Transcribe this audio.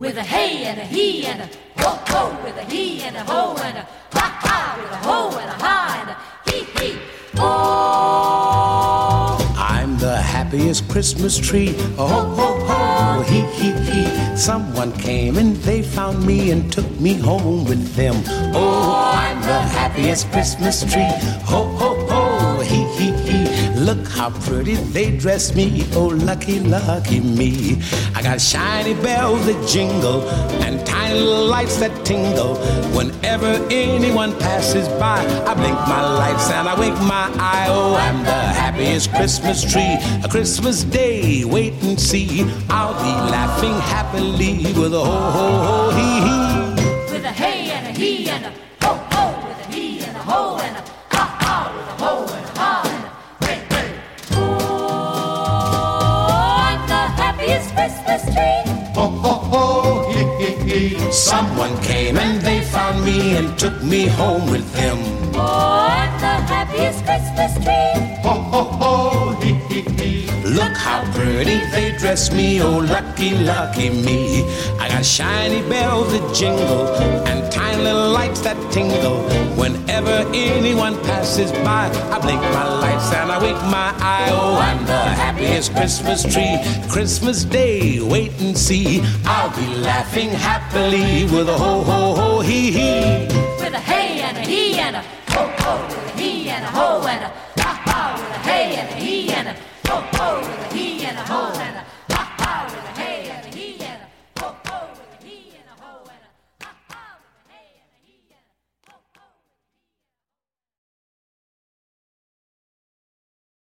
With a hey and a he and a ho ho, with a he and a ho and a ha ha, with a ho and a ha and a hee hee. Oh, I'm the happiest Christmas tree. Oh ho ho ho, hee hee hee. Someone came and they found me and took me home with them. Oh, I'm the happiest Christmas tree. Ho ho ho, hee hee hee. Look how pretty they dress me. Oh, lucky, lucky me. I got shiny bells that jingle and tiny little lights that tingle. Whenever anyone passes by, I blink my lights and I wink my eye. Oh, I'm the happiest Christmas tree. A Christmas day, wait and see. I'll be laughing happily with a ho ho ho hee hee. with a hey and a he and a ho ho, with a he and a ho and a ha ha, with a ho and a ha and a hey hey. Oh, I'm the happiest Christmas tree. Ho ho ho, hee hee hee. Someone came and they found me and took me home with them. Oh, I'm the happiest Christmas tree. Ho ho ho, hee hee hee. Look how pretty they dress me. Oh, lucky, lucky me. I got shiny bells that jingle and tiny little lights that tingle. Whenever anyone passes by, I blink my lights and I wink my eye. Oh, I'm the happiest Christmas tree. Christmas Day, wait and see. I'll be laughing happily with a ho ho ho hee hee. With a hey and a he and a ho ho, with a he and a ho and a ha ha, with a hey and a he and a ho ho.